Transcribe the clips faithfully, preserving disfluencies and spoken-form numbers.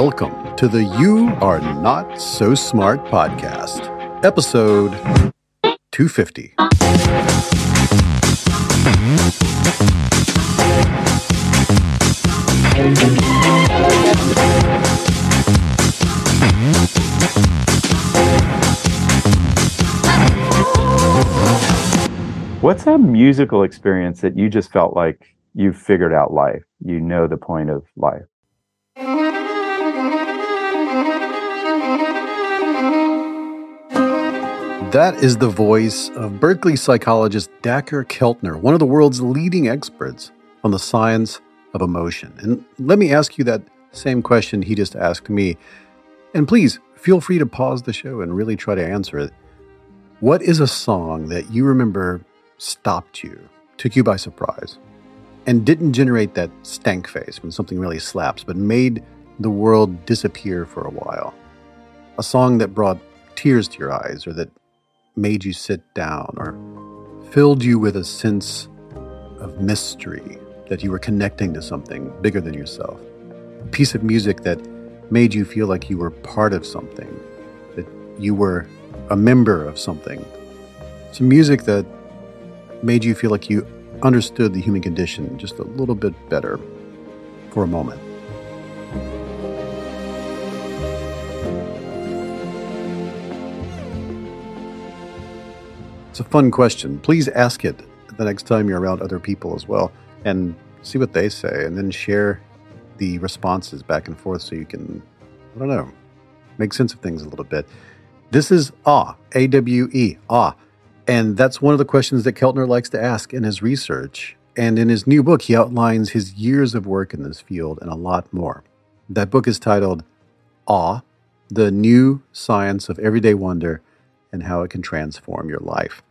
Welcome to the You Are Not So Smart podcast, episode two fifty. What's a musical experience that you just felt like you've figured out life? You know the point of life. That is the voice of Berkeley psychologist Dacher Keltner, one of the world's leading experts on the science of emotion. And let me ask you that same question he just asked me. And please, feel free to pause the show and really try to answer it. What is a song that you remember stopped you, took you by surprise, and didn't generate that stank face when something really slaps, but made the world disappear for a while? A song that brought tears to your eyes, or that made you sit down, or filled you with a sense of mystery, that you were connecting to something bigger than yourself. A piece of music that made you feel like you were part of something, that you were a member of something. Some music that made you feel like you understood the human condition just a little bit better for a moment. It's a fun question. Please ask it the next time you're around other people as well, and see what they say, and then share the responses back and forth so you can, I don't know, make sense of things a little bit. This is awe, A W E, awe. And that's one of the questions that Keltner likes to ask in his research. And in his new book, he outlines his years of work in this field and a lot more. That book is titled Awe, The New Science of Everyday Wonder and How It Can Transform Your Life.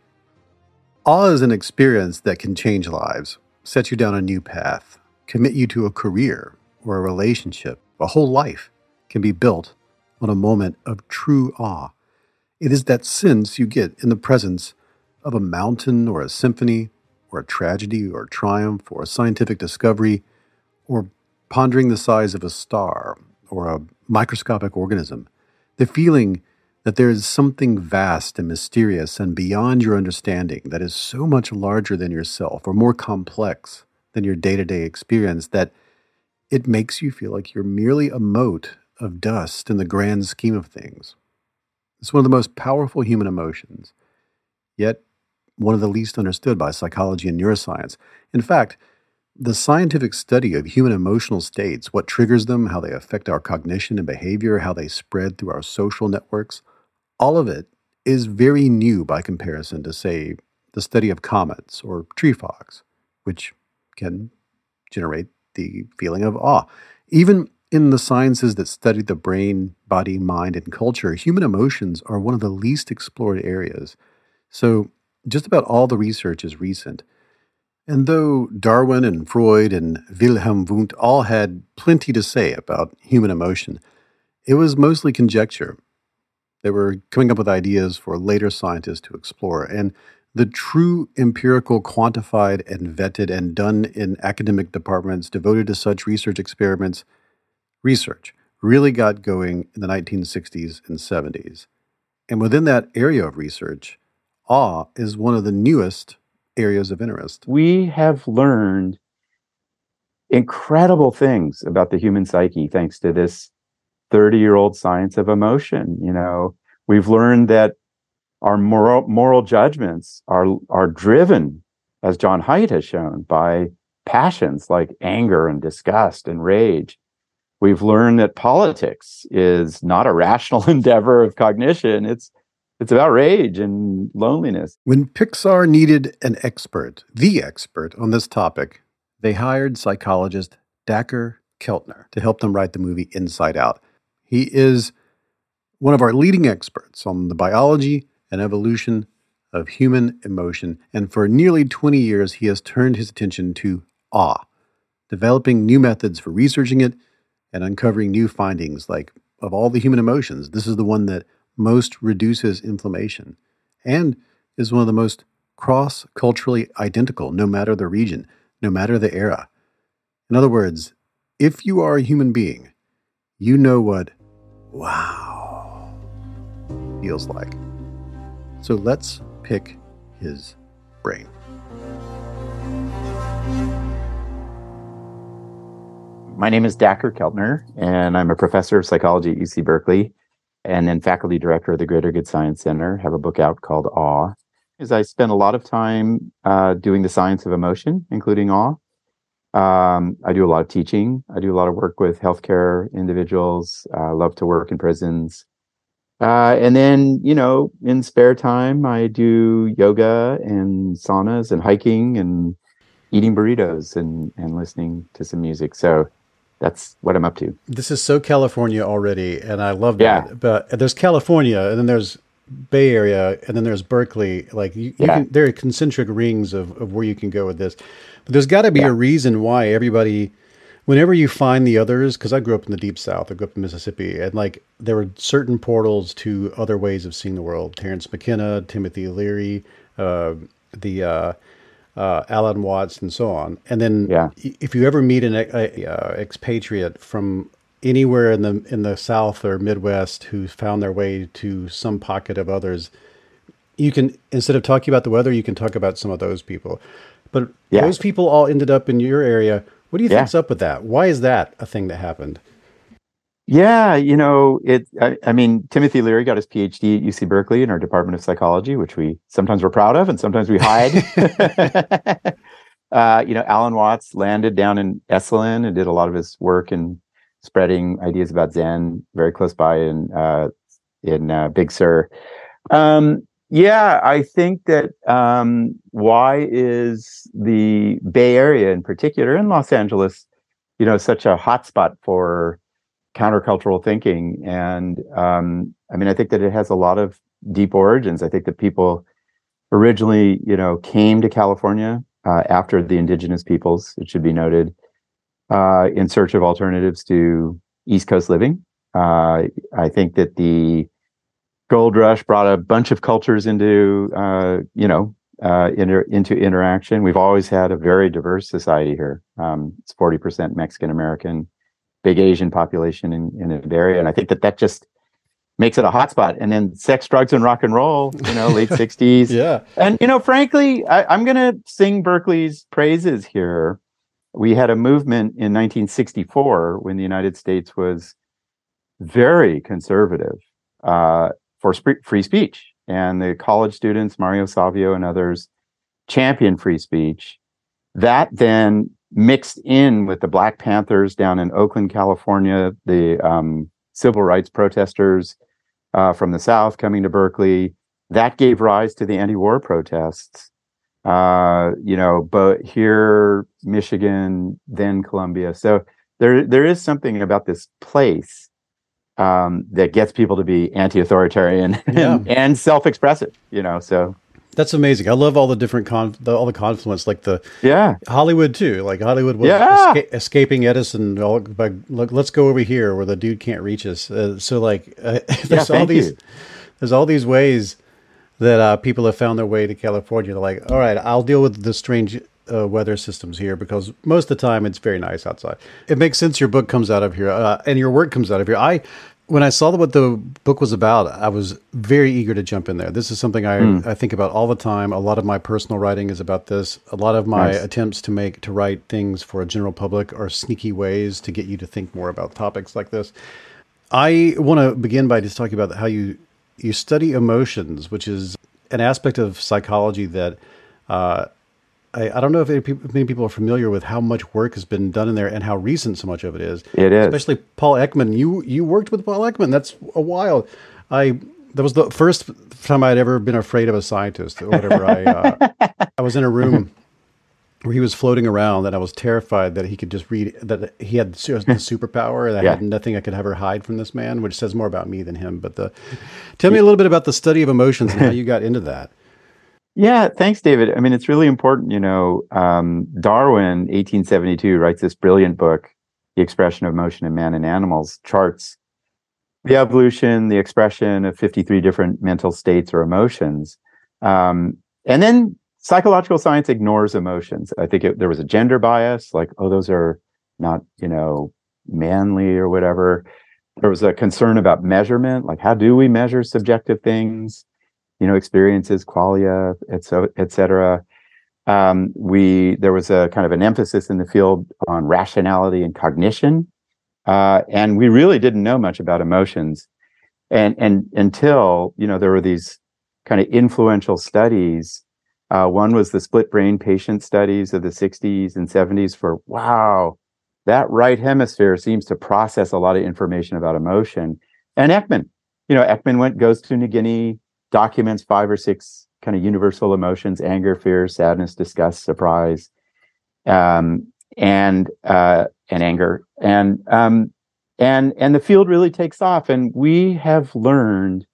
Awe is an experience that can change lives, set you down a new path, commit you to a career or a relationship. A whole life can be built on a moment of true awe. It is that sense you get in the presence of a mountain or a symphony or a tragedy or a triumph or a scientific discovery or pondering the size of a star or a microscopic organism. The feeling that there is something vast and mysterious and beyond your understanding that is so much larger than yourself or more complex than your day-to-day experience that it makes you feel like you're merely a mote of dust in the grand scheme of things. It's one of the most powerful human emotions, yet one of the least understood by psychology and neuroscience. In fact, the scientific study of human emotional states, what triggers them, how they affect our cognition and behavior, how they spread through our social networks, all of it is very new by comparison to, say, the study of comets or tree frogs, which can generate the feeling of awe. Even in the sciences that study the brain, body, mind, and culture, human emotions are one of the least explored areas. So just about all the research is recent. And though Darwin and Freud and Wilhelm Wundt all had plenty to say about human emotion, it was mostly conjecture. They were coming up with ideas for later scientists to explore. And the true empirical, quantified, and vetted and done in academic departments devoted to such research experiments, research really got going in the nineteen sixties and seventies. And within that area of research, awe is one of the newest areas of interest. We have learned incredible things about the human psyche thanks to this thirty-year-old science of emotion. You know, we've learned that our moral moral judgments are are driven, as John Haidt has shown, by passions like anger and disgust and rage. We've learned that politics is not a rational endeavor of cognition. It's It's about rage and loneliness. When Pixar needed an expert, the expert on this topic, they hired psychologist Dacher Keltner to help them write the movie Inside Out. He is one of our leading experts on the biology and evolution of human emotion, and for nearly twenty years, he has turned his attention to awe, developing new methods for researching it and uncovering new findings. Like, of all the human emotions, this is the one that most reduces inflammation and is one of the most cross-culturally identical, no matter the region, no matter the era. In other words, if you are a human being, you know what wow feels like. So let's pick his brain. My name is Dacher Keltner, and I'm a professor of psychology at U C Berkeley, and then faculty director of the Greater Good Science Center. I have a book out called Awe. Is I spend a lot of time uh, doing the science of emotion, including awe. Um, I do a lot of teaching. I do a lot of work with healthcare individuals. I uh, love to work in prisons. Uh, and then, you know, in spare time, I do yoga and saunas and hiking and eating burritos and, and listening to some music. So that's what I'm up to. This is so California already, and I love Yeah. that. But there's California, and then there's Bay Area, and then there's Berkeley. Like you, you Yeah. can, there are concentric rings of, of where you can go with this. But there's got to be Yeah. a reason why everybody, whenever you find the others, because I grew up in the deep South, I grew up in Mississippi, and like there were certain portals to other ways of seeing the world. Terrence McKenna, Timothy Leary, uh, the uh, uh, Alan Watts, and so on. And then Yeah. if you ever meet an a, a, uh, expatriate from anywhere in the in the South or Midwest who found their way to some pocket of others, you can, instead of talking about the weather, you can talk about some of those people. But Yeah. those people all ended up in your area. What do you Yeah. think's up with that? Why is that a thing that happened? Yeah, you know, it. I, I mean, Timothy Leary got his P H D at U C Berkeley in our Department of Psychology, which we sometimes we're proud of and sometimes we hide. uh, you know, Alan Watts landed down in Esalen and did a lot of his work in spreading ideas about Zen very close by in uh, in uh, Big Sur. Um, yeah, I think that um, why is the Bay Area in particular, and Los Angeles, you know, such a hotspot for countercultural thinking? And um, I mean, I think that it has a lot of deep origins. I think that people originally, you know, came to California uh, after the indigenous peoples, it should be noted, uh, in search of alternatives to East Coast living. Uh, I think that the gold rush brought a bunch of cultures into, uh, you know, uh, inter- into interaction. We've always had a very diverse society here. Um, it's forty percent Mexican American, big Asian population in, in the area. And I think that that just makes it a hotspot. And then sex, drugs, and rock and roll, you know, late sixties. Yeah. And, you know, frankly, I, I'm going to sing Berkeley's praises here. We had a movement in nineteen sixty-four when the United States was very conservative uh, for sp- free speech. And the college students, Mario Savio and others, championed free speech. That then mixed in with the Black Panthers down in Oakland, California, the um, civil rights protesters uh, from the South coming to Berkeley. That gave rise to the anti-war protests. Uh, you know, but here, Michigan, then Columbia. So there, there is something about this place um, that gets people to be anti-authoritarian Yeah. and, and self-expressive. You know, so That's amazing. I love all the different con, the, all the confluence, like the yeah, Hollywood too. Like Hollywood was Yeah. esca- escaping Edison. All by look, let's go over here where the dude can't reach us. Uh, so like, uh, there's all thank these, you. there's all these ways that uh, people have found their way to California. They're like, all right, I'll deal with the strange uh, weather systems here because most of the time it's very nice outside. It makes sense. Your book comes out of here, uh, and your work comes out of here. I. When I saw what the book was about, I was very eager to jump in there. This is something I, Mm. I think about all the time. A lot of my personal writing is about this. A lot of my Nice. attempts to make to write things for a general public are sneaky ways to get you to think more about topics like this. I want to begin by just talking about how you you study emotions, which is an aspect of psychology that uh, I, I don't know if any people, many people are familiar with how much work has been done in there and how recent so much of it is. It is. Especially Paul Ekman. You you worked with Paul Ekman. That's a while. I that was the first time I'd ever been afraid of a scientist or whatever. I uh, I was in a room where he was floating around, and I was terrified that he could just read that he had the superpower, and I Yeah. had nothing I could ever hide from this man, which says more about me than him. But the, tell me a little bit about the study of emotions and how you got into that. Yeah, thanks, David. I mean, it's really important. You know, um, Darwin, eighteen seventy-two, writes this brilliant book, The Expression of Motion in Man and Animals, charts the evolution, the expression of fifty-three different mental states or emotions. Um, and then psychological science ignores emotions. I think it, there was a gender bias, like, oh, those are not, you know, manly or whatever. there was a concern about measurement, like how do we measure subjective things, you know, experiences, qualia, et, so, et cetera. Um, we there was a kind of an emphasis in the field on rationality and cognition, uh, and we really didn't know much about emotions, and and until you know there were these kind of influential studies. Uh, one was the split brain patient studies of the sixties and seventies. For wow, that right hemisphere seems to process a lot of information about emotion. And Ekman, you know, Ekman went goes to New Guinea, documents five or six kind of universal emotions: anger, fear, sadness, disgust, surprise, um, and uh, and anger, and um, and and the field really takes off. And we have learned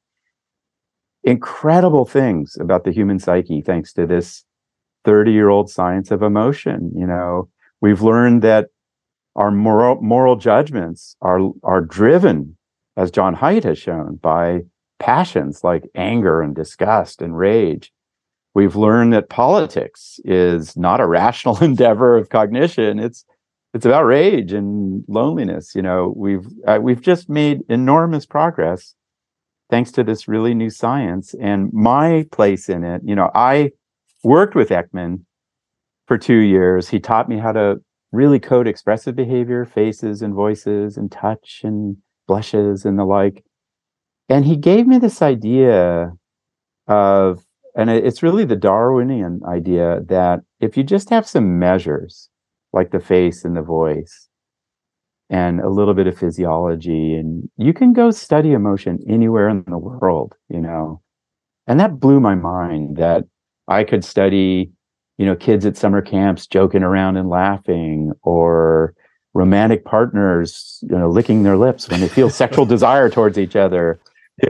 incredible things about the human psyche thanks to this thirty-year-old science of emotion. You know, we've learned that our moral moral judgments are are driven, as John Haidt has shown, by passions like anger and disgust and rage. We've learned that politics is not a rational endeavor of cognition. It's it's about rage and loneliness. You know, we've uh, we've just made enormous progress thanks to this really new science. And my place in it, you know, I worked with Ekman for two years. He taught me how to really code expressive behavior, faces and voices and touch and blushes and the like. And he gave me this idea of, and it's really the Darwinian idea, that if you just have some measures like the face and the voice and a little bit of physiology, and you can go study emotion anywhere in the world, you know. And that blew my mind, that I could study, you know, kids at summer camps joking around and laughing, or romantic partners, you know, licking their lips when they feel sexual desire towards each other,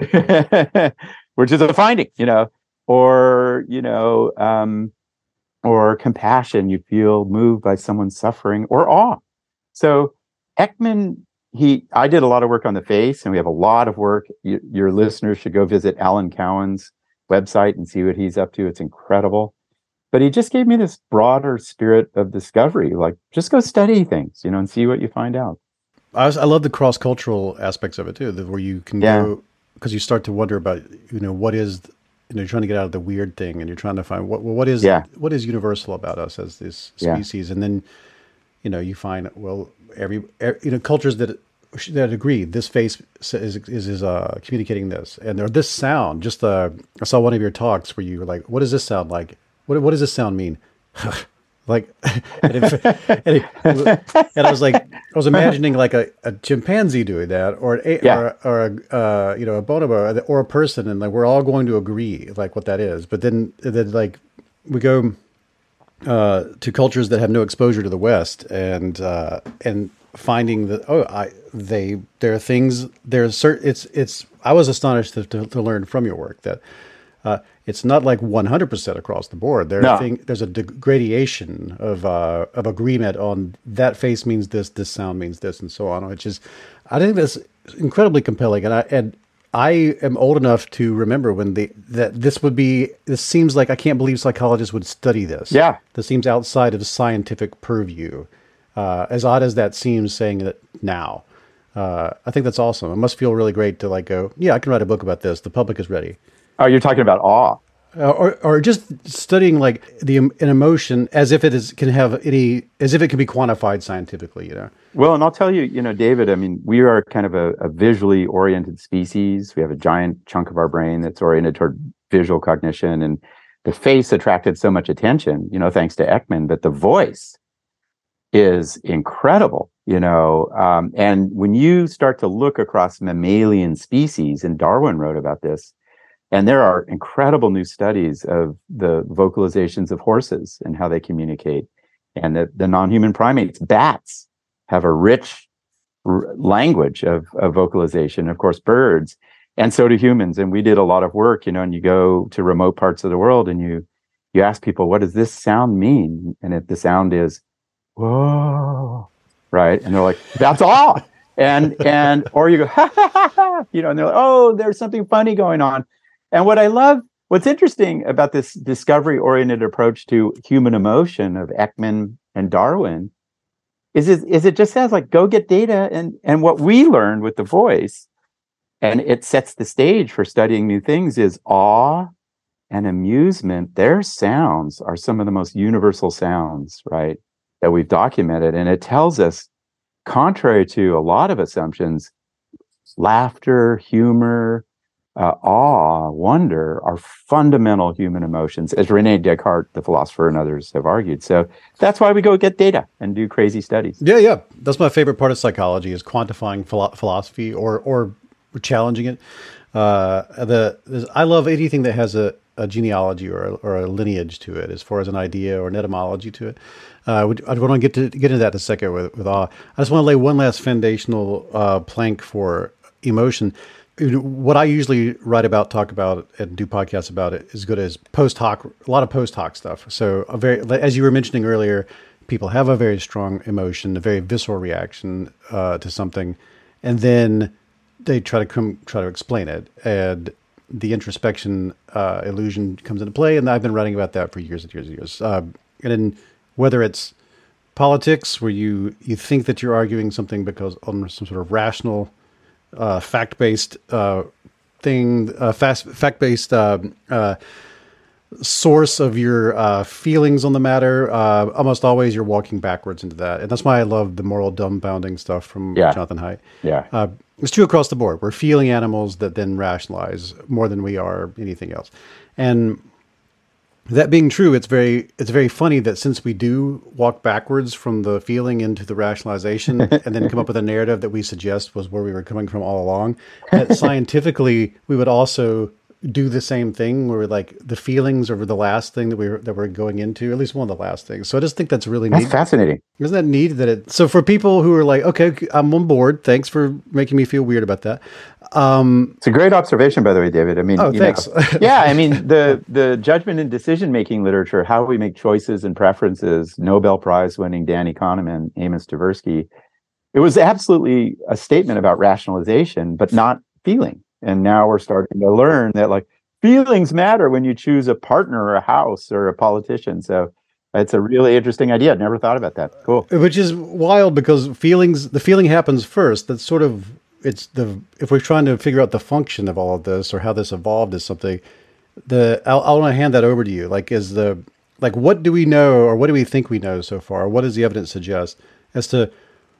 which is a finding, you know, or, you know, um, or compassion, you feel moved by someone's suffering, or awe. So Ekman, he, I did a lot of work on the face, and we have a lot of work. You, your listeners should go visit Alan Cowan's website and see what he's up to. It's incredible. But he just gave me this broader spirit of discovery, like just go study things, you know, and see what you find out. I, was, I love the cross-cultural aspects of it too, where you can yeah. go, because you start to wonder about, you know, what is, you know, you're trying to get out of the weird thing, and you're trying to find what, well, what is, yeah. what is universal about us as this species, yeah. and then, you know, you find, well, every, every you know, cultures that that agree this face is is, is uh, communicating this, and or this sound. Just uh, I saw one of your talks where you were like, "What does this sound like? What what does this sound mean?" like, and, it, and, it, and I was like, I was imagining like a, a chimpanzee doing that, or an, yeah. or, or a uh, you know a bonobo, or a person, and like we're all going to agree like what that is. But then then like we go. Uh, to cultures that have no exposure to the West, and uh, and finding that oh, I they there are things there's certain it's it's I was astonished to, to, to learn from your work that uh, it's not like one hundred percent across the board. There no. are thing, there's a degradation of uh, of agreement on that face means this, this sound means this, and so on. Which is, I think that's incredibly compelling, and I and. I am old enough to remember when the that this would be. This seems like I can't believe psychologists would study this. Yeah, this seems outside of the scientific purview. Uh, as odd as that seems, saying it now, uh, I think that's awesome. It must feel really great to like go. Yeah, I can write a book about this. The public is ready. Oh, you're talking about awe, uh, or or just studying like the an emotion as if it is can have any as if it can be quantified scientifically. You know. Well, and I'll tell you, you know, David, I mean, we are kind of a, a visually oriented species. We have a giant chunk of our brain that's oriented toward visual cognition, and the face attracted so much attention, you know, thanks to Ekman, but the voice is incredible, you know, um, and when you start to look across mammalian species, and Darwin wrote about this, and there are incredible new studies of the vocalizations of horses and how they communicate, and the, the non-human primates, bats, have a rich r- language of, of vocalization, of course, birds, and so do humans. And we did a lot of work, you know, and you go to remote parts of the world and you you ask people, what does this sound mean? And if the sound is, whoa, right? And they're like, that's all. And, and, or you go, ha, ha, ha, ha, you know, and they're like, oh, there's something funny going on. And what I love, what's interesting about this discovery-oriented approach to human emotion of Ekman and Darwin is it is it just says like go get data, and and what we learned with the voice, and it sets the stage for studying new things, is awe and amusement. Their sounds are some of the most universal sounds, right, that we've documented. And it tells us, contrary to a lot of assumptions, laughter, humor, uh, awe, wonder are fundamental human emotions, as Rene Descartes, the philosopher, and others have argued. So that's why we go get data and do crazy studies. Yeah, yeah. That's my favorite part of psychology, is quantifying philo- philosophy or or challenging it. Uh, the I love anything that has a, a genealogy or a, or a lineage to it, as far as an idea or an etymology to it. Uh, I want to get to get into that in a second with, with awe. I just want to lay one last foundational uh, plank for emotion. What I usually write about, talk about, and do podcasts about it is good as post hoc, a lot of post hoc stuff. So a very, as you were mentioning earlier, people have a very strong emotion, a very visceral reaction uh, to something, and then they try to come, try to explain it, and the introspection uh, illusion comes into play. And I've been writing about that for years and years and years. Uh, and then whether it's politics, where you you think that you're arguing something because on some sort of rational, uh, fact-based uh, thing, uh, fast fact-based uh, uh, source of your uh, feelings on the matter, uh, almost always you're walking backwards into that. And that's why I love the moral dumbfounding stuff from Yeah. Jonathan Haidt. Yeah. Uh, it's true across the board. We're feeling animals that then rationalize more than we are anything else. And that being true, it's very it's very funny that since we do walk backwards from the feeling into the rationalization and then come up with a narrative that we suggest was where we were coming from all along, that scientifically we would also do the same thing, where like the feelings are the last thing that we were, that we're going into, at least one of the last things. So I just think that's really That's neat. fascinating. Isn't that neat that it, so for people who are like, okay, I'm on board. Thanks for making me feel weird about that. Um, It's a great observation, by the way, David. I mean, oh, you thanks. know, yeah, I mean, the the judgment and decision-making literature, how we make choices and preferences, Nobel Prize winning Danny Kahneman, Amos Tversky, it was absolutely a statement about rationalization, but not feeling. And now we're starting to learn that like feelings matter when you choose a partner or a house or a politician. So it's a really interesting idea. I'd never thought about that. Cool. Which is wild, because feelings, the feeling happens first. That's sort of, it's the, if we're trying to figure out the function of all of this or how this evolved as something, the, I'll, I want to hand that over to you. Like, is the, like, what do we know, or what do we think we know so far? What does the evidence suggest as to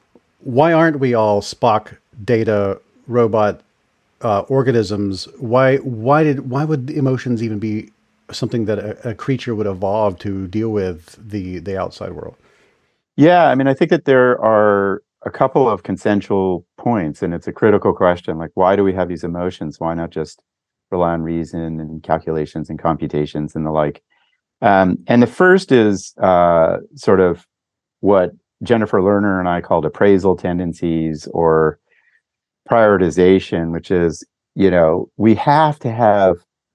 why aren't we all Spock, Data, robot, uh, organisms? Why, why did, why would emotions even be something that a, a creature would evolve to deal with the, the outside world? Yeah, I mean, I think that there are a couple of consensual points, and it's a critical question. Like, why do we have these emotions? Why not just rely on reason and calculations and computations and the like? Um, and the first is uh, sort of what Jennifer Lerner and I called appraisal tendencies or prioritization, which is, you know, we have to have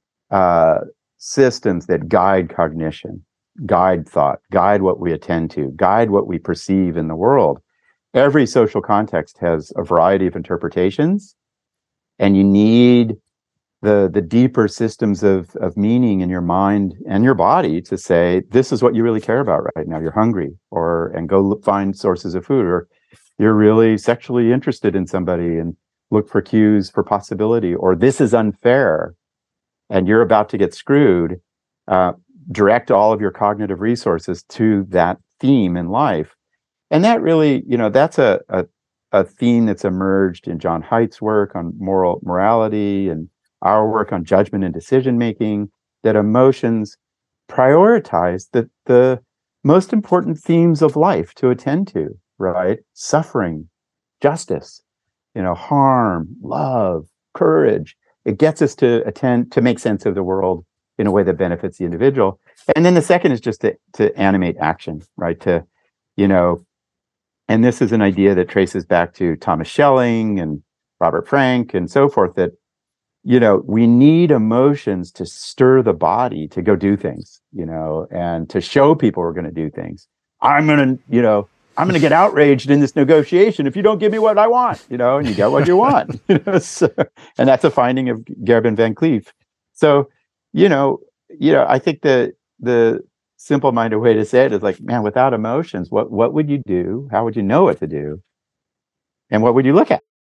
uh, systems that guide cognition, guide thought, guide what we attend to, guide what we perceive in the world. Every social context has a variety of interpretations, and you need the the deeper systems of of meaning in your mind and your body to say, this is what you really care about right now. You're hungry, or and go look, find sources of food, or you're really sexually interested in somebody and look for cues for possibility, or this is unfair and you're about to get screwed. Uh, direct all of your cognitive resources to that theme in life. And that really, you know, that's a, a, a theme that's emerged in John Haidt's work on moral morality and our work on judgment and decision making, that emotions prioritize the, the most important themes of life to attend to, right? Suffering, justice, you know, harm, love, courage. It gets us to attend, to make sense of the world in a way that benefits the individual. And then the second is just to, to animate action, right? To, you know, and this is an idea that traces back to Thomas Schelling and Robert Frank and so forth, that, you know, we need emotions to stir the body to go do things, you know, and to show people we're going to do things. I'm going to, you know, I'm going to get outraged in this negotiation if you don't give me what I want, you know, and you get what you want. You know, so, and that's a finding of Gerben van Cleef. So, you know, you know, I think that the simple-minded way to say it is like, man, without emotions, what what would you do? How would you know what to do? And what would you look at?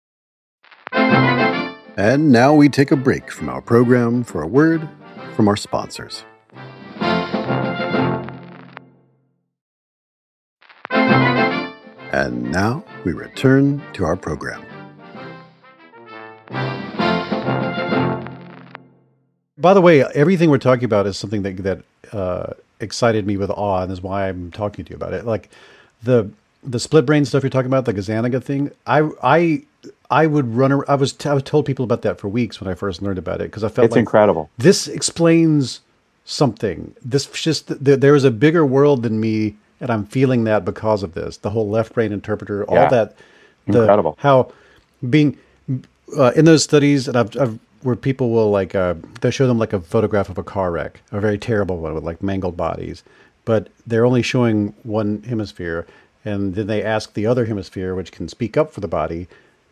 And now we take a break from our program for a word from our sponsors. And now we return to our program. By the way, everything we're talking about is something that that uh, excited me with awe, and is why I'm talking to you about it. Like the the split brain stuff you're talking about, the Gazzaniga thing. I I I would run. ar- I was t- I was told people about that for weeks when I first learned about it, because I felt It's like incredible. this explains something. This just th- there is a bigger world than me, and I'm feeling that because of this. The whole left brain interpreter, all Yeah. that. The, Incredible. How being uh, in those studies, and I've, I've where people will like uh, they show them like a photograph of a car wreck, a very terrible one with like mangled bodies, but they're only showing one hemisphere, and then they ask the other hemisphere, which can speak up for the body,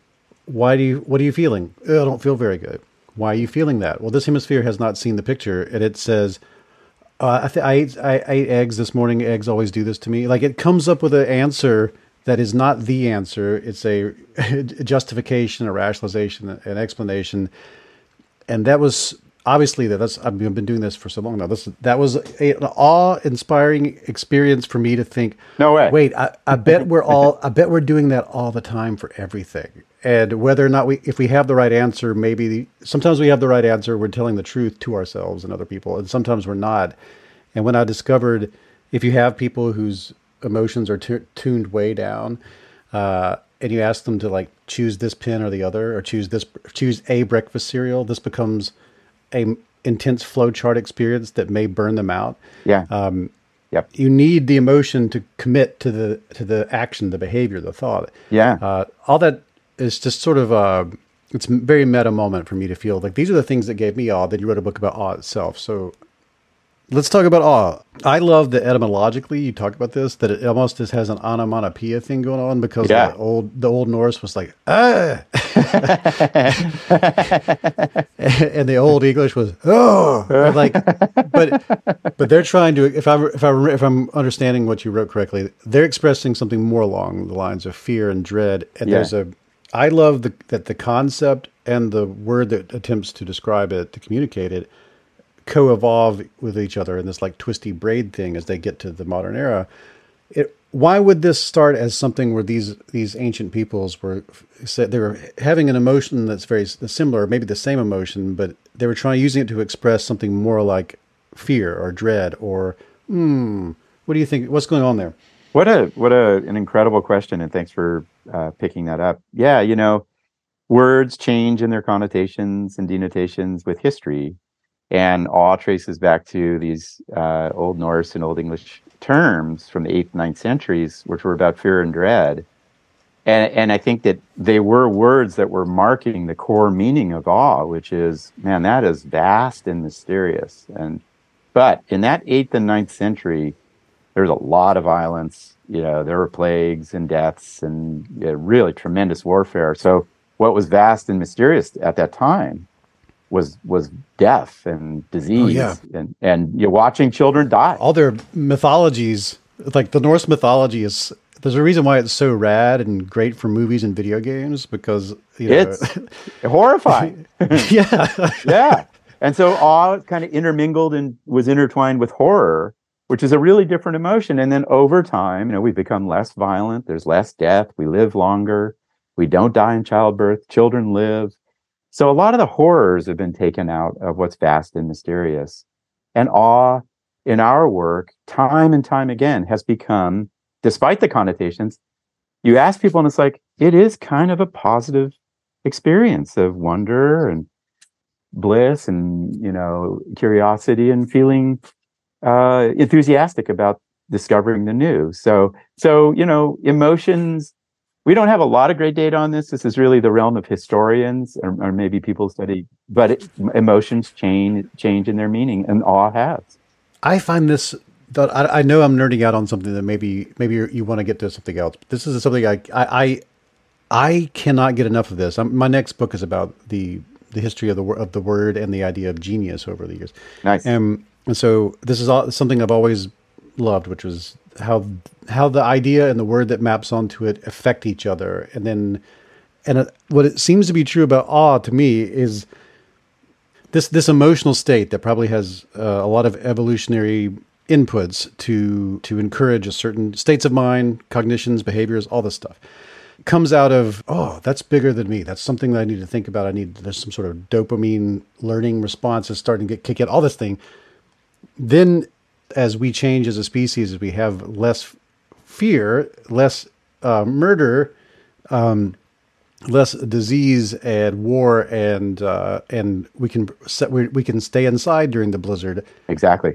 why do you what are you feeling? "Oh, I don't feel very good. Why are you feeling that? Well, this hemisphere has not seen the picture, and it says, uh, I, th- I, ate, I, I ate eggs this morning. Eggs always do this to me. Like it comes up with an answer that is not the answer. It's a, a justification, a rationalization, an explanation. And that was obviously that that's, I've been doing this for so long now. This, that was a, an awe inspiring experience for me to think, No way. wait, I, I bet we're all, I bet we're doing that all the time for everything. And whether or not we, if we have the right answer, maybe the, sometimes we have the right answer, we're telling the truth to ourselves and other people, and sometimes we're not. And when I discovered, if you have people whose emotions are tu- tuned way down, uh, and you ask them to like choose this pen or the other, or choose this, choose a breakfast cereal, this becomes a intense flowchart experience that may burn them out. Yeah. Um, yep. You need the emotion to commit to the to the action, the behavior, the thought. Yeah. Uh, all that is just sort of uh, it's a very meta moment for me to feel like these are the things that gave me awe. That you wrote a book about awe itself. So let's talk about awe. I love that etymologically you talk about this, that it almost just has an onomatopoeia thing going on, because Yeah. the old the old Norse was like ah, and the old English was oh, and like, but but they're trying to, if I if I if I'm understanding what you wrote correctly, they're expressing something more along the lines of fear and dread. And Yeah. there's a, I love the, that the concept and the word that attempts to describe it, to communicate it, co-evolve with each other in this like twisty braid thing as they get to the modern era. It, why would this start as something where these these ancient peoples were said they were having an emotion that's very s- similar, maybe the same emotion, but they were trying using it to express something more like fear or dread or hmm, what do you think? What's going on there? What a what a an incredible question, and thanks for uh, picking that up. Yeah, you know, words change in their connotations and denotations with history, and awe traces back to these uh, Old Norse and Old English terms from the eighth and ninth centuries, which were about fear and dread. And and I think that they were words that were marking the core meaning of awe, which is, man, that is vast and mysterious. And but in that eighth and ninth century, there's a lot of violence. You know, there were plagues and deaths and you know, really tremendous warfare. So what was vast and mysterious at that time was was death and disease, Oh, yeah. and and you're watching children die. All their mythologies, like the Norse mythology, is there's a reason why it's so rad and great for movies and video games, because you know, It's horrifying. yeah, Yeah. And so awe kind of intermingled and was intertwined with horror, which is a really different emotion. And then over time, you know, we become less violent. There's less death. We live longer. We don't die in childbirth. Children live. So a lot of the horrors have been taken out of what's vast and mysterious. And awe in our work, time and time again, has become, despite the connotations, you ask people and it's like, it is kind of a positive experience of wonder and bliss and, you know, curiosity and feeling uh, enthusiastic about discovering the new. So, so, you know, emotions, we don't have a lot of great data on this. This is really the realm of historians or, or maybe people study, but it, emotions change, change in their meaning, and awe has. I find this. That I, I know I'm nerding out on something that maybe maybe you're, you want to get to something else. But this is something I I I, I cannot get enough of this. I'm, my next book is about the the history of the wor- of the word and the idea of genius over the years. Nice. And And so this is all, something I've always loved, which was how how the idea and the word that maps onto it affect each other. And then, and uh, what it seems to be true about awe to me is this this emotional state that probably has uh, a lot of evolutionary inputs to to encourage a certain states of mind, cognitions, behaviors, all this stuff comes out of, oh, that's bigger than me. That's something that I need to think about. I need, there's some sort of dopamine learning response is starting to get kick in, all this thing. Then as we change as a species, as we have less fear, less uh, murder, um, less disease and war, and uh, and we can set, we, we can stay inside during the blizzard. Exactly.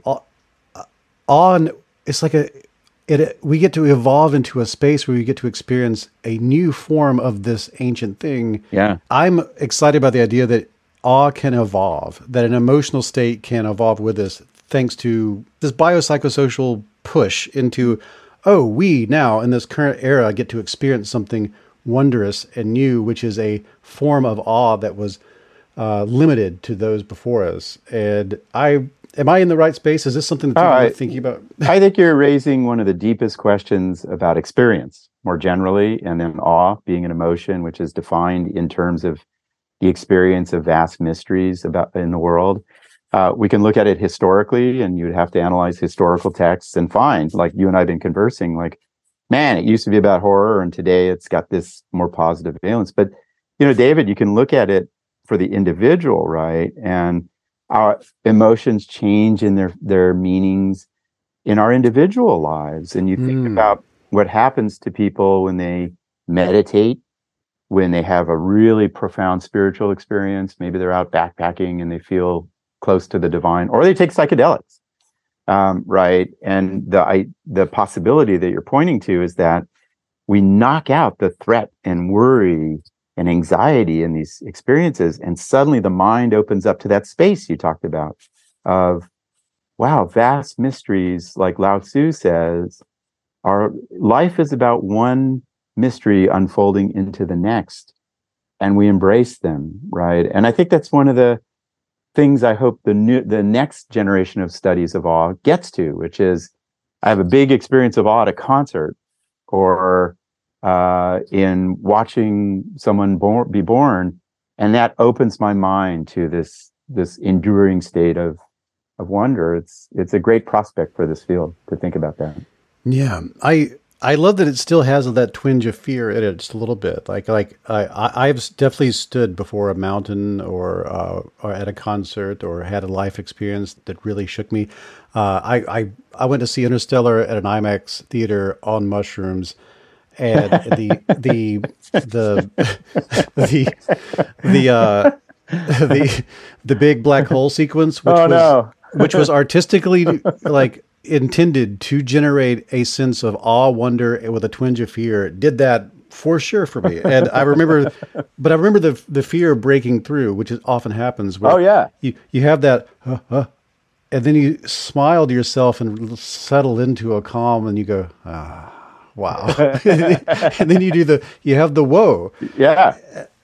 On it's like a it we get to evolve into a space where we get to experience a new form of this ancient thing. Yeah. I'm excited about the idea that awe can evolve, that an emotional state can evolve with us, thanks to this biopsychosocial push into, oh, we now in this current era get to experience something wondrous and new, which is a form of awe that was uh, limited to those before us. And I, am I in the right space? Is this something that you're oh, I, thinking about? I think you're raising one of the deepest questions about experience more generally, and then awe being an emotion, which is defined in terms of the experience of vast mysteries about in the world. Uh, we can look at it historically, and you'd have to analyze historical texts and find, like you and I have been conversing, like, man, it used to be about horror, and today it's got this more positive valence. But, you know, David, you can look at it for the individual, right? And our emotions change in their, their meanings in our individual lives. And you think Mm. about what happens to people when they meditate, when they have a really profound spiritual experience. Maybe they're out backpacking and they feel close to the divine, or they take psychedelics. Um, right. And the I, the possibility that you're pointing to is that we knock out the threat and worry and anxiety in these experiences, and suddenly the mind opens up to that space you talked about of, wow, vast mysteries, like Lao Tzu says, our life is about one mystery unfolding into the next, and we embrace them, right? And I think that's one of the things I hope the new, the next generation of studies of awe gets to, which is, I have a big experience of awe at a concert, or uh, in watching someone born, be born, and that opens my mind to this this enduring state of of wonder. It's it's a great prospect for this field to think about that. Yeah, I I love that it still has that twinge of fear in it, just a little bit. Like like I I- I've definitely stood before a mountain, or uh, or at a concert, or had a life experience that really shook me. Uh, I I I went to see Interstellar at an IMAX theater on mushrooms, and the the the the the uh, the the big black hole sequence, which Oh, was no. which was artistically like intended to generate a sense of awe, wonder, with a twinge of fear, did that for sure for me. And I remember, but I remember the the fear breaking through, which is often happens. Where Oh, yeah. you you have that, uh, uh, and then you smile to yourself and settle into a calm, and you go, ah, wow. And then you do the, you have the whoa. Yeah.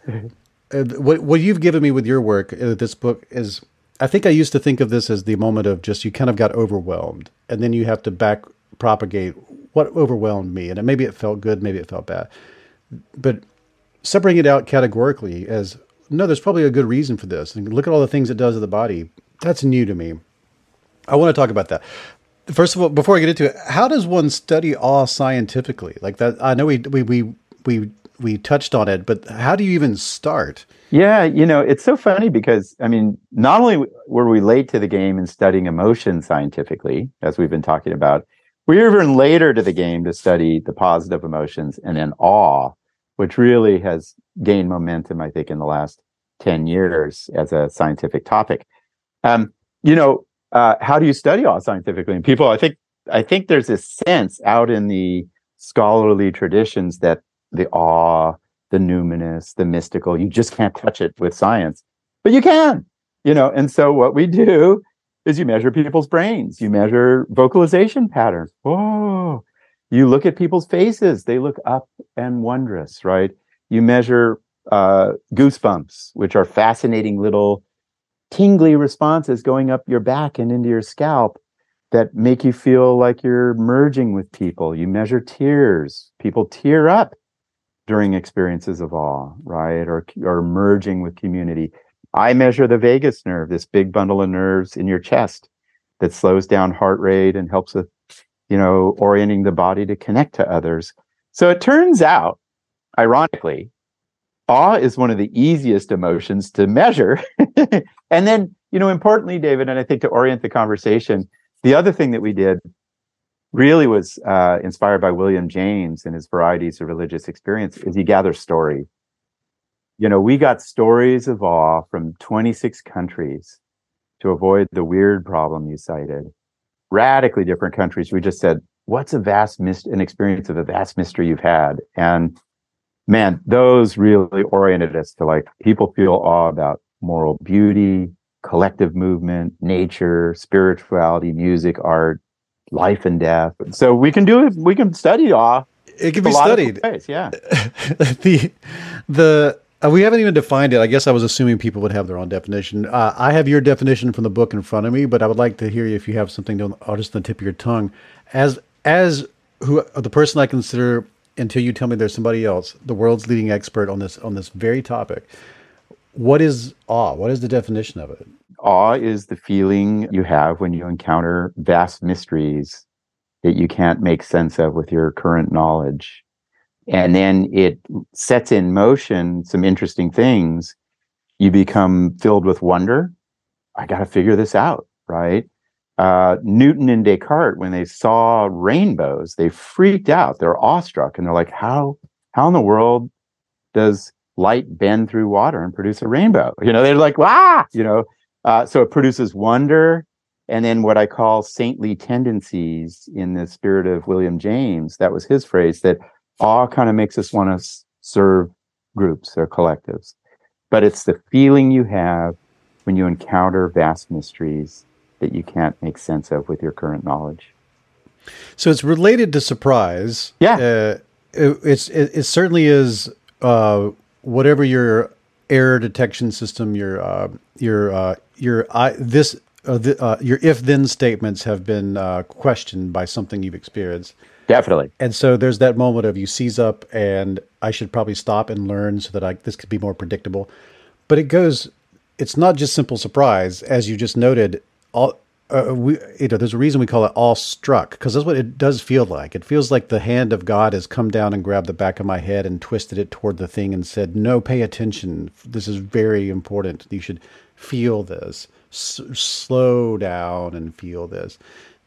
Uh, what what you've given me with your work, uh, this book is, I think I used to think of this as the moment of just, you kind of got overwhelmed, and then you have to back propagate what overwhelmed me, and maybe it felt good, maybe it felt bad, but separating it out categorically as, no, there's probably a good reason for this, and look at all the things it does to the body. That's new to me. I want to talk about that. First of all, before I get into it, how does one study awe scientifically? Like that, I know we we we we we touched on it, but how do you even start? Yeah, you know, it's so funny because, I mean, not only were we late to the game in studying emotion scientifically, as we've been talking about, we were even later to the game to study the positive emotions, and then awe, which really has gained momentum, I think, in the last ten years as a scientific topic. Um, you know, uh, how do you study awe scientifically? And people, I think, I think there's this sense out in the scholarly traditions that the awe, the numinous, the mystical, you just can't touch it with science, but you can, you know. And so what we do is you measure people's brains, you measure vocalization patterns. Oh, you look at people's faces, they look up and wondrous, right? You measure uh, goosebumps, which are fascinating little tingly responses going up your back and into your scalp that make you feel like you're merging with people. You measure tears. People tear up during experiences of awe, right? Or, or merging with community. I measure the vagus nerve, this big bundle of nerves in your chest that slows down heart rate and helps with, you know, orienting the body to connect to others. So it turns out, ironically, awe is one of the easiest emotions to measure. And then, you know, importantly, David, and I think to orient the conversation, the other thing that we did really was uh, inspired by William James and his Varieties of Religious Experience, is he gathers stories. You know, we got stories of awe from twenty-six countries to avoid the weird problem you cited. Radically different countries. We just said, what's a vast mist, an experience of a vast mystery you've had? And man, those really oriented us to like, people feel awe about moral beauty, collective movement, nature, spirituality, music, art, life and death. So we can do it. We can study awe. It can be studied. Ways, yeah. the the uh, we haven't even defined it. I guess I was assuming people would have their own definition. Uh, I have your definition from the book in front of me, but I would like to hear you if you have something to, or just on the tip of your tongue. As as who the person I consider, until you tell me there's somebody else, the world's leading expert on this on this very topic. What is awe? What is the definition of it? Awe is the feeling you have when you encounter vast mysteries that you can't make sense of with your current knowledge. And then it sets in motion some interesting things. You become filled with wonder. I got to figure this out, right? Uh, Newton and Descartes, when they saw rainbows, they freaked out. They're awestruck. And they're like, how, how in the world does light bend through water and produce a rainbow? You know, they're like, ah, you know, uh, so it produces wonder. And then what I call saintly tendencies in the spirit of William James, that was his phrase, that awe kind of makes us want to s- serve groups or collectives. But it's the feeling you have when you encounter vast mysteries that you can't make sense of with your current knowledge. So it's related to surprise. Yeah. Uh, it, it's, it, it certainly is uh, whatever your error detection system, your, uh, your, uh, your, I, this, Uh, the, uh, your if-then statements have been uh, questioned by something you've experienced. Definitely. And so there's that moment of you seize up and I should probably stop and learn so that I, this could be more predictable. But it goes, it's not just simple surprise. As you just noted, all uh, we, you know, there's a reason we call it all struck, because that's what it does feel like. It feels like the hand of God has come down and grabbed the back of my head and twisted it toward the thing and said, no, pay attention. This is very important. You should feel this. S- slow down and feel this.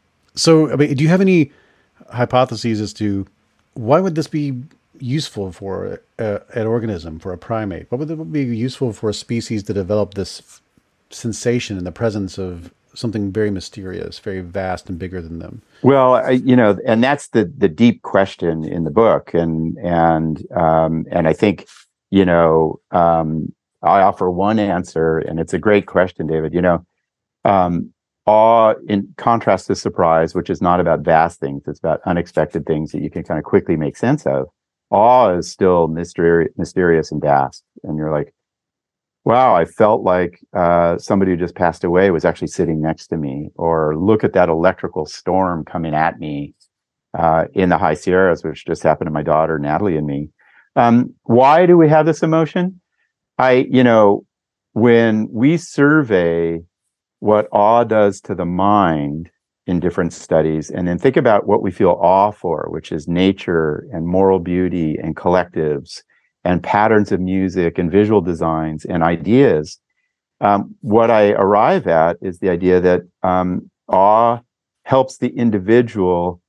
So, I mean, do you have any hypotheses as to why would this be useful for a, an organism, for a primate? What would it be useful for a species to develop this f- sensation in the presence of something very mysterious, very vast and bigger than them? Well, I, you know, and that's the the deep question in the book, and and um, and I think, you know, um, I offer one answer, and it's a great question, David. You know, um, awe, in contrast to surprise, which is not about vast things, it's about unexpected things that you can kind of quickly make sense of. Awe is still mysteri- mysterious and vast, and you're like, wow, I felt like uh, somebody who just passed away was actually sitting next to me, or look at that electrical storm coming at me uh, in the high Sierras, which just happened to my daughter, Natalie, and me. Um, why do we have this emotion? I, you know, when we survey what awe does to the mind in different studies, and then think about what we feel awe for, which is nature and moral beauty and collectives and patterns of music and visual designs and ideas, um, what I arrive at is the idea that um, awe helps the individual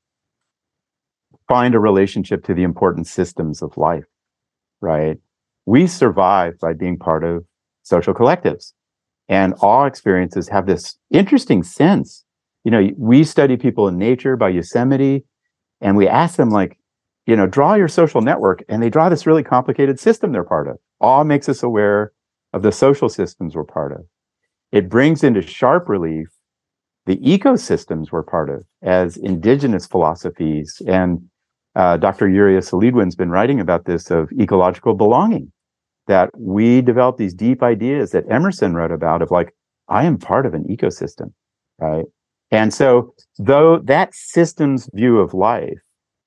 find a relationship to the important systems of life, right? We survive by being part of social collectives. And awe experiences have this interesting sense. You know, we study people in nature by Yosemite, and we ask them, like, you know, draw your social network, and they draw this really complicated system they're part of. Awe makes us aware of the social systems we're part of. It brings into sharp relief the ecosystems we're part of as indigenous philosophies. And uh, Doctor Yuria Salidwin's been writing about this, of ecological belonging, that we develop these deep ideas that Emerson wrote about, of like, I am part of an ecosystem, right? And so, though that system's view of life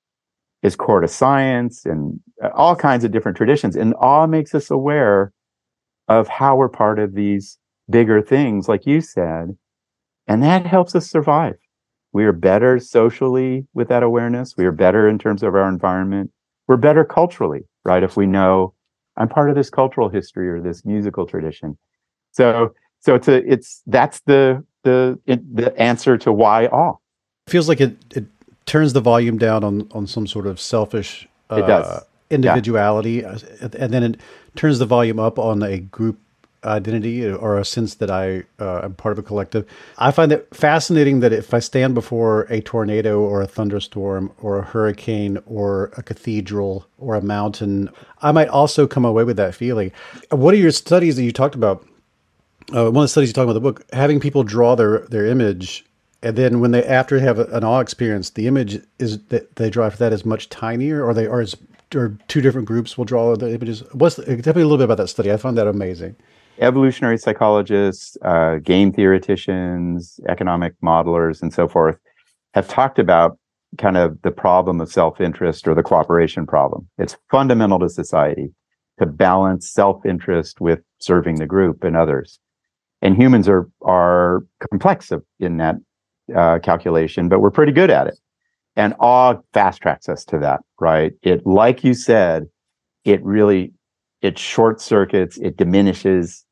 is core to science and all kinds of different traditions, and awe makes us aware of how we're part of these bigger things, like you said, and that helps us survive. We are better socially with that awareness. We are better in terms of our environment. We're better culturally, right? If we know I'm part of this cultural history or this musical tradition. So, so it's a, it's that's the the it, the answer to why awe. Feels like it it turns the volume down on on some sort of selfish uh, it does. individuality, yeah. And then it turns the volume up on a group identity or a sense that I uh, am part of a collective. I find it fascinating that if I stand before a tornado or a thunderstorm or a hurricane or a cathedral or a mountain, I might also come away with that feeling. What are your studies that you talked about? Uh, one of the studies you talk about in the book, having people draw their, their image, and then when they after have an awe experience, the image is that they draw after that is much tinier, or they or, is, or two different groups will draw the images. What's the, tell me a little bit about that study. I found that amazing. Evolutionary psychologists, uh, game theoreticians, economic modelers, and so forth have talked about kind of the problem of self-interest or the cooperation problem. It's fundamental to society to balance self-interest with serving the group and others. And humans are are complex in that uh, calculation, but we're pretty good at it. And awe fast tracks us to that, right? It, like you said, it really, it short circuits, it diminishes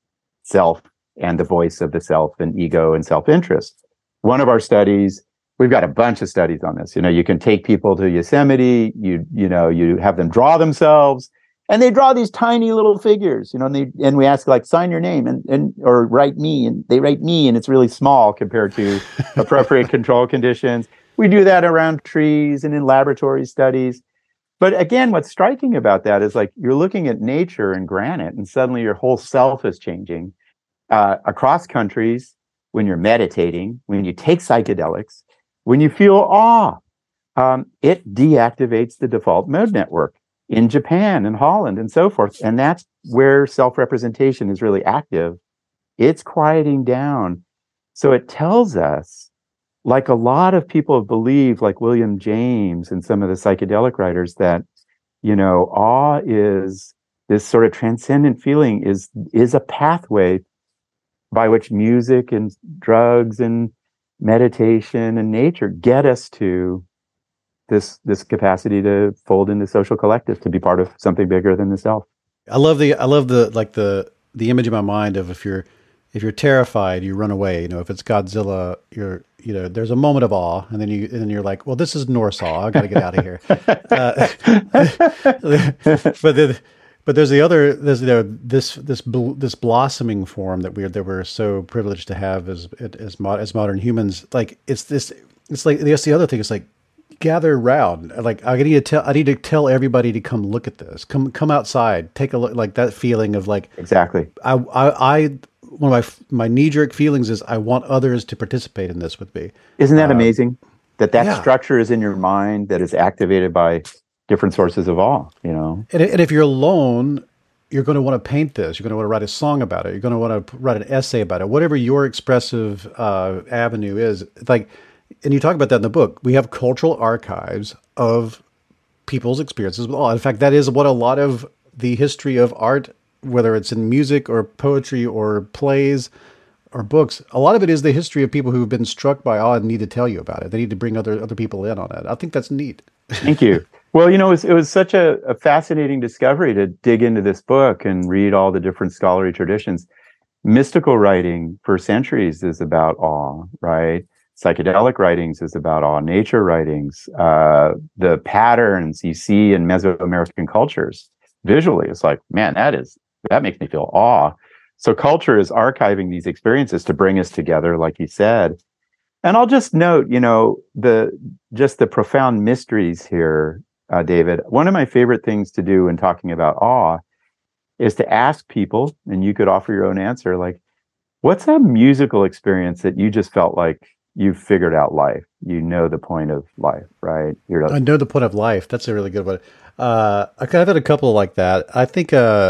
self and the voice of the self and ego and self-interest. One of our studies, we've got a bunch of studies on this. You know, you can take people to Yosemite, you you know, you have them draw themselves, and they draw these tiny little figures, you know, and they and we ask, like, sign your name and and or write me, and they write me, and it's really small compared to appropriate control conditions. We do that around trees and in laboratory studies. But again, what's striking about that is, like, you're looking at nature and granite, and suddenly your whole self is changing. Uh, across countries, when you're meditating, when you take psychedelics, when you feel awe, um, it deactivates the default mode network in Japan and Holland and so forth. And that's where self-representation is really active. It's quieting down. So it tells us, like a lot of people have believed, like William James and some of the psychedelic writers, that, you know, awe is this sort of transcendent feeling, is is a pathway by which music and drugs and meditation and nature get us to this this capacity to fold into social collective, to be part of something bigger than the self. I love the I love the like the the image in my mind of if you're if you're terrified, you run away. You know, if it's Godzilla, you're you know, there's a moment of awe, and then you and then you're like, well, this is Norse awe. I got to get out of here. uh, but the But there's the other, there's you know this this this blossoming form that we're that we're so privileged to have as as mod, as modern humans. Like it's this, it's like that's the other thing. It's like gather around. Like I need to tell I need to tell everybody to come look at this. Come come outside. Take a look. Like that feeling of like exactly. I I, I one of my my knee jerk feelings is I want others to participate in this with me. Isn't that uh, amazing? That that yeah. structure is in your mind, that is activated by different sources of awe, you know. And, and if you're alone, you're going to want to paint this. You're going to want to write a song about it. You're going to want to write an essay about it. Whatever your expressive uh, avenue is, like, and you talk about that in the book. We have cultural archives of people's experiences with awe. In fact, that is what a lot of the history of art, whether it's in music or poetry or plays or books, a lot of it is the history of people who've been struck by awe and need to tell you about it. They need to bring other other people in on it. I think that's neat. Thank you. Well, you know, it was, it was such a, a fascinating discovery to dig into this book and read all the different scholarly traditions. Mystical writing for centuries is about awe, right? Psychedelic writings is about awe. Nature writings, uh, the patterns you see in Mesoamerican cultures visually, it's like, man, that is that makes me feel awe. So culture is archiving these experiences to bring us together, like you said. And I'll just note, you know, the just the profound mysteries here. Uh, David, one of my favorite things to do when talking about awe is to ask people, and you could offer your own answer, like, what's a musical experience that you just felt like you've figured out life? You know the point of life, right? You're like, I know the point of life. That's a really good one. Uh, I've had a couple like that. I think uh,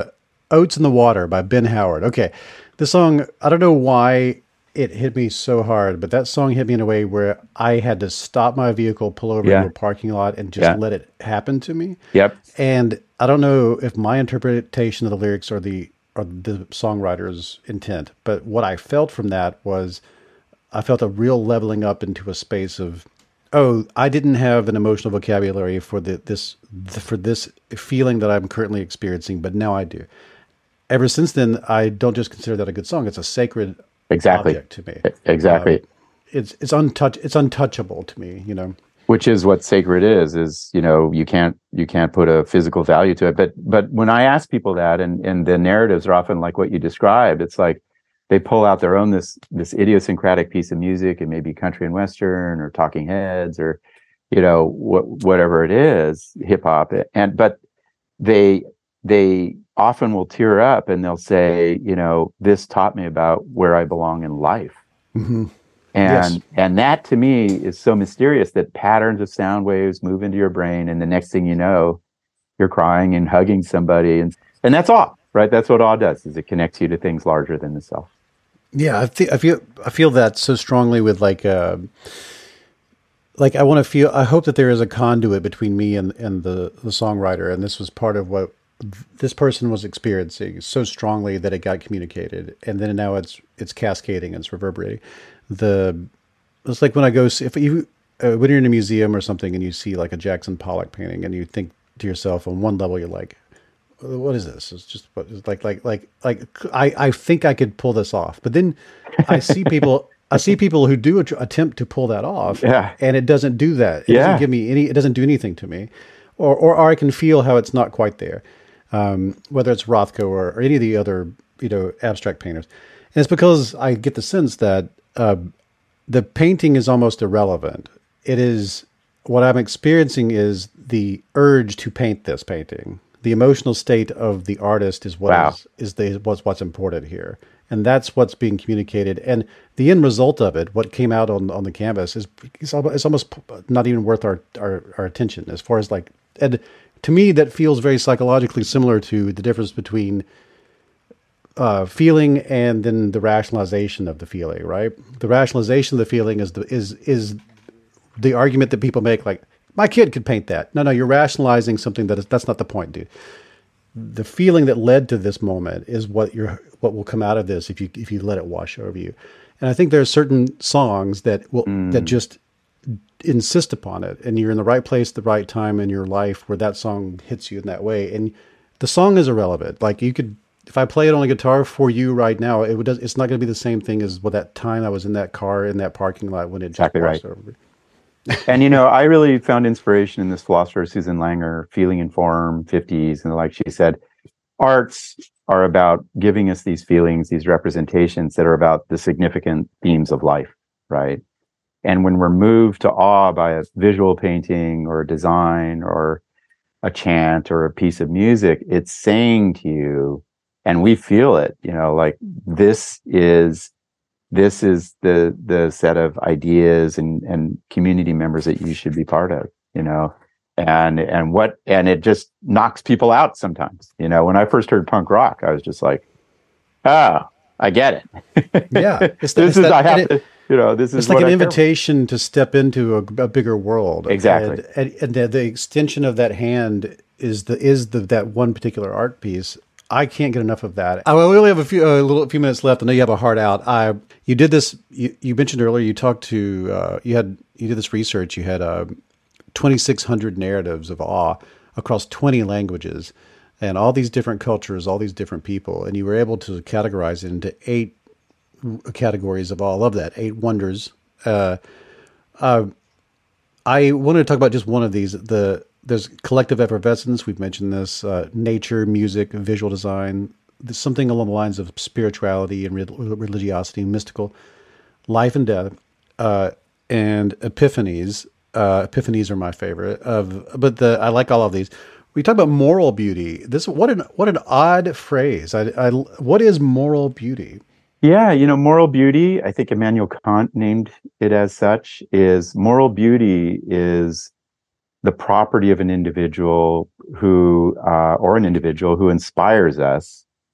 Oats in the Water by Ben Howard. Okay. This song, I don't know why it hit me so hard, but that song hit me in a way where I had to stop my vehicle, pull over into Yeah. a parking lot, and just Yeah. let it happen to me. Yep. And I don't know if my interpretation of the lyrics or the or the songwriter's intent, but what I felt from that was I felt a real leveling up into a space of, oh, I didn't have an emotional vocabulary for the, this for this feeling that I'm currently experiencing, but now I do. Ever since then, I don't just consider that a good song; it's a sacred Exactly. object to me. Exactly. Um, it's it's untouch it's untouchable to me. You know. Which is what sacred is, is, you know, you can't, you can't put a physical value to it. But, but when I ask people that, and, and the narratives are often like what you described, it's like they pull out their own, this, this idiosyncratic piece of music, and maybe country and Western or Talking Heads or, you know, what, whatever it is, hip hop. And, but they, they often will tear up and they'll say, you know, this taught me about where I belong in life. Mm-hmm. And Yes. and that to me is so mysterious, that patterns of sound waves move into your brain, and the next thing you know, you're crying and hugging somebody, and and that's awe, right? That's what awe does, is it connects you to things larger than the self. Yeah, I, th- I feel I feel that so strongly with like uh, like I want to feel. I hope that there is a conduit between me and and the the songwriter, and this was part of what this person was experiencing so strongly that it got communicated, and then now it's it's cascading, it's reverberating. The it's like when I go see, if you uh, when you're in a museum or something and you see like a Jackson Pollock painting, and you think to yourself, on one level you're like, what is this? It's just what it's like like like like I I think I could pull this off, but then I see people. I see people who do att- attempt to pull that off, Yeah. and it doesn't do that. It Yeah. doesn't give me any. It doesn't do anything to me, or or, or I can feel how it's not quite there. Um, whether it's Rothko or, or any of the other, you know, abstract painters, and it's because I get the sense that uh, the painting is almost irrelevant. It is what I'm experiencing is the urge to paint this painting. The emotional state of the artist is what Wow. is, is the what's what's important here, and that's what's being communicated. And the end result of it, what came out on, on the canvas, is it's almost, it's almost not even worth our, our our attention. As far as like, and to me, that feels very psychologically similar to the difference between uh, feeling and then the rationalization of the feeling. Right, the rationalization of the feeling is the is is the argument that people make, like, my kid could paint that. No, no, you're rationalizing something that is, that's not the point, dude. The feeling that led to this moment is what you're, what will come out of this if you, if you let it wash over you. And I think there are certain songs that will, mm. that just insist upon it. And you're in the right place at the right time in your life where that song hits you in that way. And the song is irrelevant. Like, you could, if I play it on a guitar for you right now, it would, it's not going to be the same thing as what that time I was in that car in that parking lot when it just Exactly washed right. over me. And, you know, I really found inspiration in this philosopher, Susan Langer, Feeling in Form, fifties. And like she said, arts are about giving us these feelings, these representations that are about the significant themes of life, right? And when we're moved to awe by a visual painting or a design or a chant or a piece of music, it's saying to you, and we feel it, you know, like this is This is the the set of ideas and, and community members that you should be part of, you know, and and what and it just knocks people out sometimes. You know, when I first heard punk rock, I was just like, oh, I get it. Yeah, it's this it's is that, I have it, to, you know, this is it's like what an I invitation to step into a, a bigger world. Exactly, and, and, and the, the extension of that hand is the is the that one particular art piece. I can't get enough of that. I only have a few a little a few minutes left. I know you have a heart out. I you did this. You, you mentioned earlier. You talked to uh, you had you did this research. You had uh, twenty-six hundred narratives of awe across twenty languages, and all these different cultures, all these different people, and you were able to categorize it into eight categories of all of that, eight wonders. Uh, uh, I wanted to talk about just one of these. The There's collective effervescence. We've mentioned this. Uh, nature, music, visual design. There's something along the lines of spirituality and re- religiosity, mystical, life and death, uh, and epiphanies. Uh, epiphanies are my favorite. Of, but the I like all of these. We talk about moral beauty. This what an what an odd phrase. I, I what is moral beauty? Yeah, you know, moral beauty, I think Immanuel Kant named it as such, is moral beauty is the property of an individual who, uh, or an individual who inspires us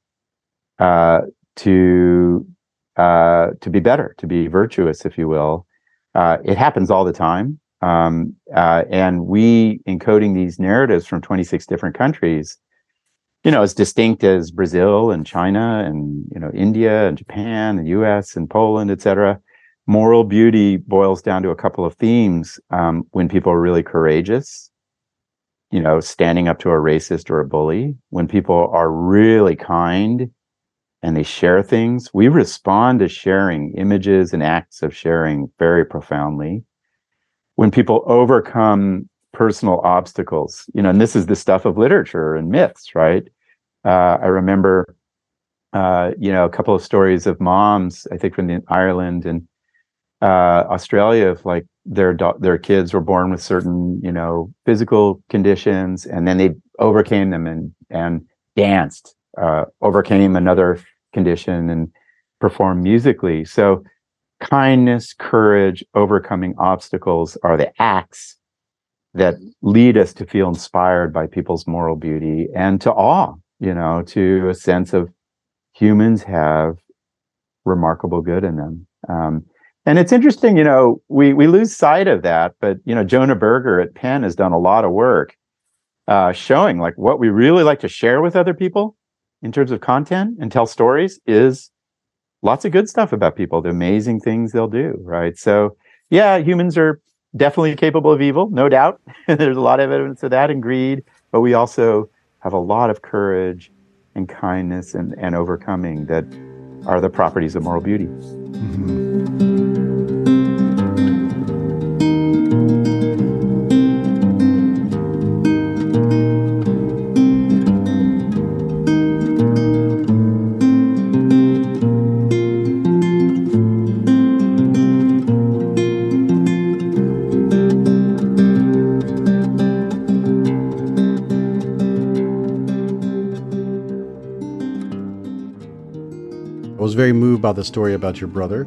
uh, to uh, to be better, to be virtuous, if you will. Uh, it happens all the time. Um, uh, and we, encoding these narratives from twenty-six different countries, you know, as distinct as Brazil and China and, you know, India and Japan, the U S and Poland, et cetera, moral beauty boils down to a couple of themes. Um, when people are really courageous, you know, standing up to a racist or a bully, when people are really kind and they share things, we respond to sharing images and acts of sharing very profoundly. When people overcome personal obstacles, you know, and this is the stuff of literature and myths, right? Uh, I remember, uh, you know, a couple of stories of moms, I think from the, Ireland and uh, Australia, of like their do- their kids were born with certain, you know, physical conditions, and then they overcame them and and danced, uh, overcame another condition and performed musically. So kindness, courage, overcoming obstacles are the acts that lead us to feel inspired by people's moral beauty and to awe, you know, to a sense of humans have remarkable good in them. Um, and it's interesting, you know, we we lose sight of that, but, you know, Jonah Berger at Penn has done a lot of work uh, showing like what we really like to share with other people in terms of content and tell stories is lots of good stuff about people, the amazing things they'll do, right? So, yeah, humans are definitely capable of evil, no doubt. There's a lot of evidence of that, and greed, but we also have a lot of courage and kindness and, and overcoming that are the properties of moral beauty. Mm-hmm. I was very moved by the story about your brother.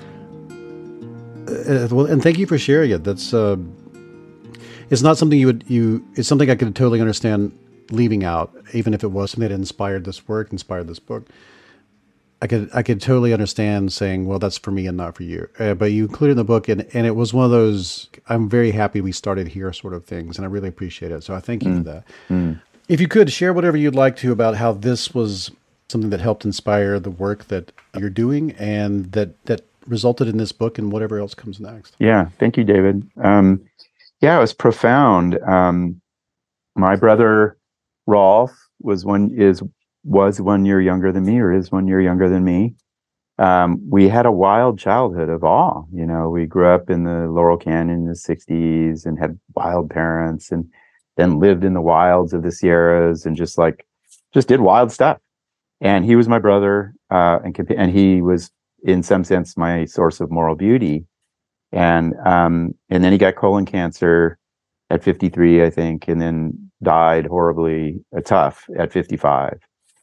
Uh, well, and thank you for sharing it. That's uh, it's not something you would you. It's something I could totally understand leaving out, even if it was something that inspired this work, inspired this book. I could I could totally understand saying, well, that's for me and not for you. Uh, but you included in the book, and and it was one of those. I'm very happy we started here sort of things, and I really appreciate it. So I thank you mm. for that. Mm. If you could share whatever you'd like to about how this was something that helped inspire the work that you're doing and that, that resulted in this book and whatever else comes next. Yeah. Thank you, David. Um, yeah, it was profound. Um, my brother, Rolf, was one, is, was one year younger than me, or is one year younger than me. Um, we had a wild childhood of awe. You know, we grew up in the Laurel Canyon in the sixties and had wild parents, and then lived in the wilds of the Sierras and just like, just did wild stuff. And he was my brother, uh, and and he was, in some sense, my source of moral beauty. And um, and then he got colon cancer at fifty-three, I think, and then died horribly uh, tough at fifty-five.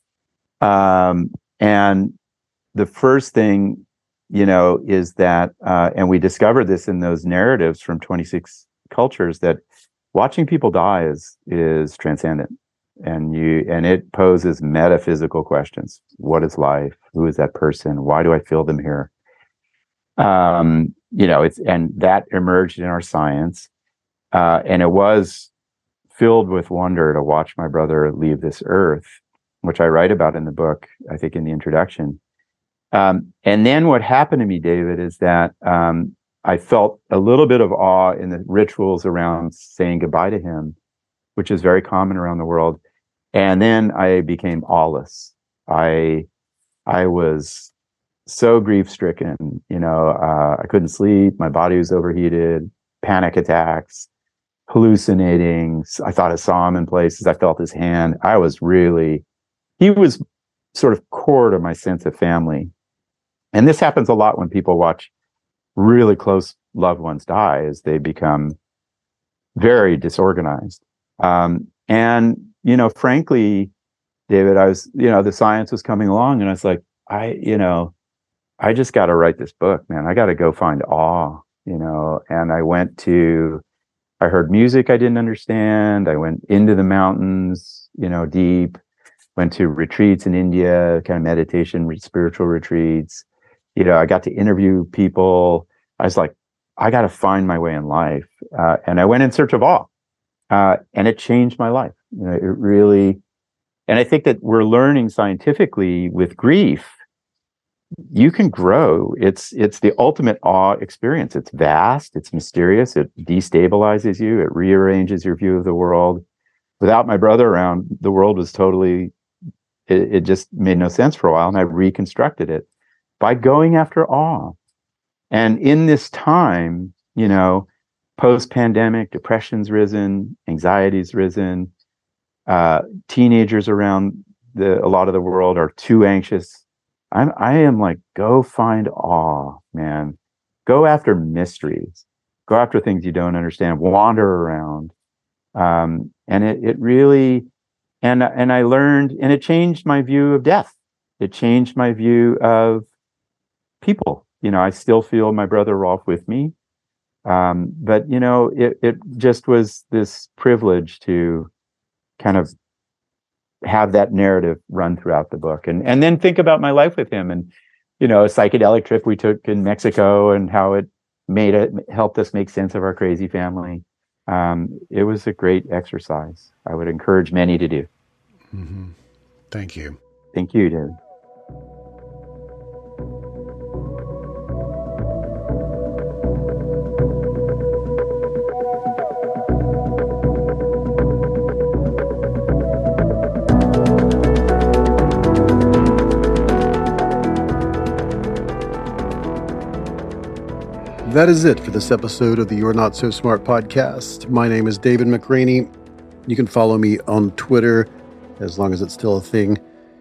Um, and the first thing, you know, is that, uh, and we discovered this in those narratives from twenty-six cultures, that watching people die is is transcendent. And you, and it poses metaphysical questions. What is life? Who is that person? Why do I feel them here? Um, you know, it's, and that emerged in our science. Uh, and it was filled with wonder to watch my brother leave this earth, which I write about in the book, I think in the introduction. Um, and then what happened to me, David, is that, um, I felt a little bit of awe in the rituals around saying goodbye to him, which is very common around the world. And then I became aweless. I, I was so grief-stricken, you know, uh, I couldn't sleep. My body was overheated, panic attacks, hallucinating. I thought I saw him in places. I felt his hand. I was really, he was sort of core to my sense of family. And this happens a lot when people watch really close loved ones die, as they become very disorganized. Um, and, you know, frankly, David, I was, you know, the science was coming along, and I was like, I, you know, I just got to write this book, man. I got to go find awe, you know. And I went to, I heard music I didn't understand. I went into the mountains, you know, deep. went to retreats in India, kind of meditation, spiritual retreats. You know, I got to interview people. I was like, I got to find my way in life. Uh, and I went in search of awe. Uh, and it changed my life. You know, it really, and I think that we're learning scientifically with grief, you can grow. It's, it's the ultimate awe experience. It's vast, it's mysterious, it destabilizes you, it rearranges your view of the world. Without my brother around, the world was totally, it, it just made no sense for a while. And I reconstructed it by going after awe. And in this time, you know, post-pandemic, depression's risen, anxiety's risen, uh, teenagers around the a lot of the world are too anxious. I'm, I am like, go find awe, man. Go after mysteries. Go after things you don't understand. Wander around. Um, and it, it really, and, and I learned, and it changed my view of death. It changed my view of people. You know, I still feel my brother Rolf with me. Um, but, you know, it, it just was this privilege to kind of have that narrative run throughout the book, and, and then think about my life with him, and, you know, a psychedelic trip we took in Mexico and how it made it, helped us make sense of our crazy family. Um, it was a great exercise. I would encourage many to do. Mm-hmm. Thank you. Thank you, David. That is it for this episode of the You're Not So Smart podcast. My name is David McRaney. You can follow me on Twitter, as long as it's still a thing,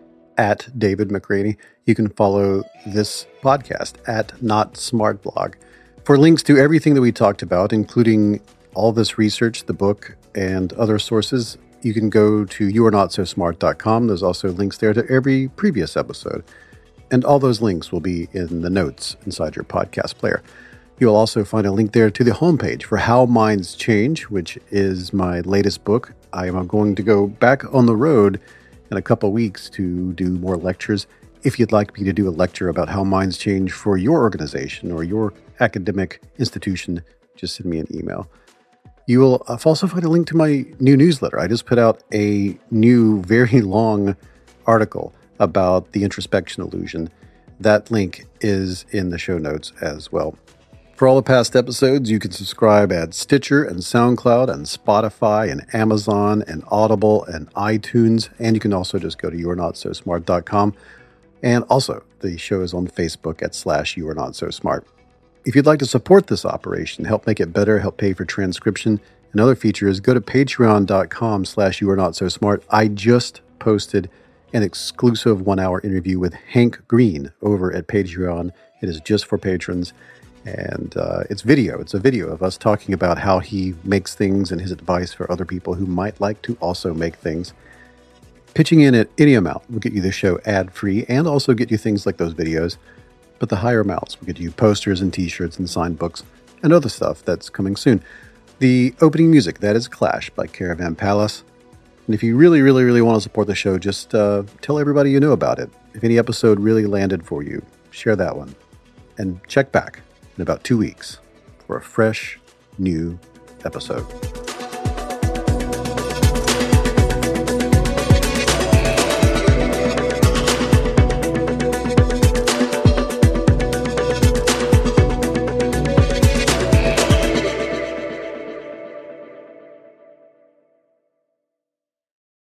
at David McRaney. You can follow this podcast at Not Smart Blog. For links to everything that we talked about, including all this research, the book, and other sources, you can go to you are not so smart dot com. There's also links there to every previous episode. And all those links will be in the notes inside your podcast player. You'll also find a link there to the homepage for How Minds Change, which is my latest book. I am going to go back on the road in a couple of weeks to do more lectures. If you'd like me to do a lecture about how minds change for your organization or your academic institution, just send me an email. You will also find a link to my new newsletter. I just put out a new, very long article about the introspection illusion. That link is in the show notes as well. For all the past episodes, you can subscribe at Stitcher and SoundCloud and Spotify and Amazon and Audible and iTunes. And you can also just go to you are not so smart dot com. And also, the show is on Facebook at slash you are not so smart. If you'd like to support this operation, help make it better, help pay for transcription and other features, go to patreon dot com slash you are not so smart. I just posted an exclusive one-hour interview with Hank Green over at Patreon. It is just for patrons. And uh, it's video. It's a video of us talking about how he makes things and his advice for other people who might like to also make things. Pitching in at any amount will get you the show ad-free and also get you things like those videos. But the higher amounts will get you posters and t-shirts and signed books and other stuff that's coming soon. The opening music, that is Clash by Caravan Palace. And if you really, really, really want to support the show, just uh, tell everybody you know about it. If any episode really landed for you, share that one. And check back in about two weeks for a fresh, new episode.